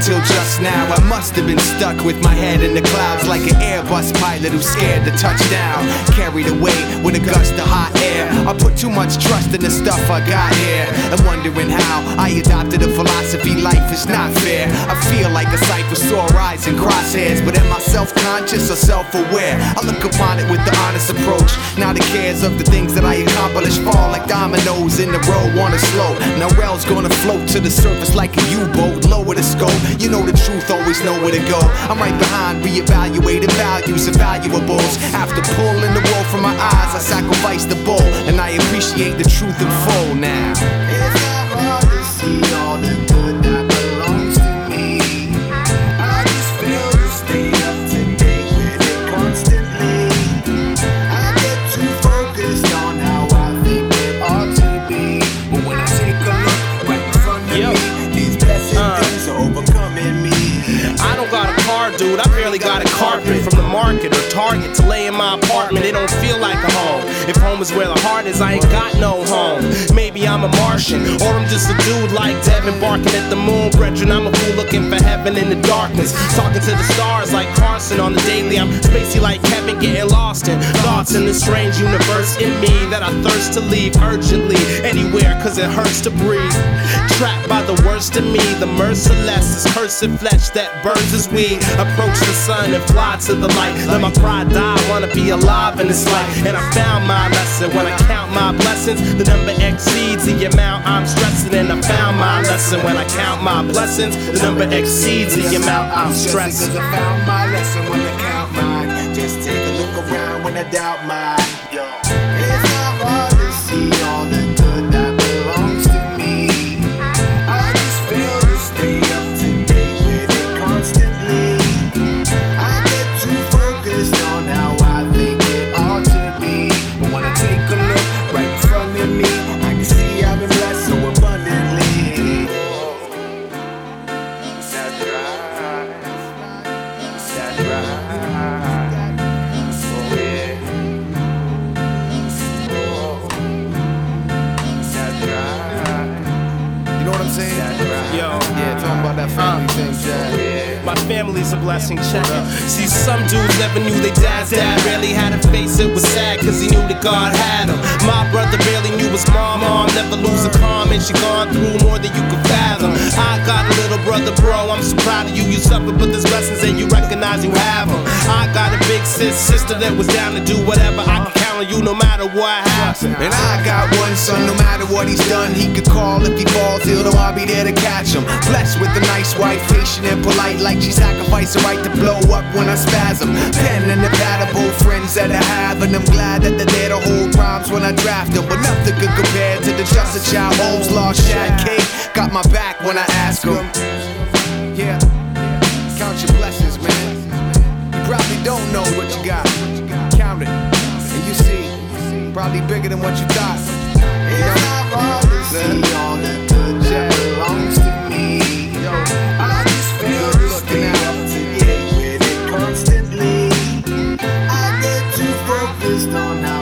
until just now. I must have been stuck with my head in the clouds, like an Airbus pilot who's scared to touch down. Carried away with a gust of hot air. I put too much trust in the stuff I got here, and wondering how I adopted a philosophy life is not fair. I feel like a sight for sore eyes and crosshairs, but am I self-conscious or self-aware? I look upon it with the honest approach. Now the cares of the things that I accomplish fall like dominoes in the row on a slope. Now rail's gonna float to the surface like a U-boat. Lower the scope, you know the truth, always know where to go. I'm right behind reevaluated values and valuables. After pulling the wool from my eyes, I sacrifice the bowl, and I appreciate the truth in full now. It's not hard to see all the good that belongs to me. I just feel to stay up to date with it constantly. I get too focused on how I think it ought to be, but when I take a look right in front of me, these blessed things are overcoming me. I don't got a car, dude, I barely got a carpet. From the market or Target to lay in my apartment, it don't feel like a home. If home is where the heart is, I ain't got no home. Maybe I'm a Martian, or I'm just a dude like Devin barking at the moon. Brethren, I'm a fool looking for heaven in the darkness, talking to the stars like Carson on the daily. I'm spacey like Kevin, getting lost in thoughts in this strange universe in me that I thirst to leave urgently anywhere, cause it hurts to breathe. Trapped by the worst in me, the merciless is cursed flesh that burns as we approach the sun and fly to the light. Let my pride die, wanna be alive in this life. And I found my lesson when I count my blessings. The number exceeds the amount I'm stressing. And I found my lesson when I count my blessings. The number exceeds the amount I'm stressing. Cause I found my lesson when I count mine. Just take a look around when I doubt mine. It's not hard to see all the good that belongs to me. I just feel to stay up to date with it constantly. I get too focused on how I think it ought to be, but when I take a look right in front of me, I can see I've been blessed so abundantly. That's right. That's right. Oh yeah. Oh. That's right. You know what I'm saying? That's right. Yo, Yeah, talking about that family thing, Jack. my family's a blessing, check it. See, some dudes never knew their dad's dad. Barely had a face, it was sad, cause he knew that God had him. My brother barely knew his mom never lose a calm, and she gone through more than you could fathom. I got a little brother, bro, I'm so proud of you. You suffer, but there's lessons and you recognize you have them. I got a big sister that was down to do whatever. I can count on you no matter what happens. And I got one son, no matter what he's done, he could call if he falls ill, though I'll be there to catch him. Blessed with a nice wife, patient and polite, like she sacrificed the right to blow up when I spasm. Pen and compatible friends that I have, and I'm glad that they're there to hold rhymes when I draft them. But nothing could compare to the Just a Child Holmes, lost Shad K. Got my back when I ask him. Yeah, count your blessings, man. You probably don't know what you got. Count it, and you see, probably bigger than what you thought. It's not hard to see all the good that belongs to me. I just feel to stay up to date with it constantly. I get too focused on how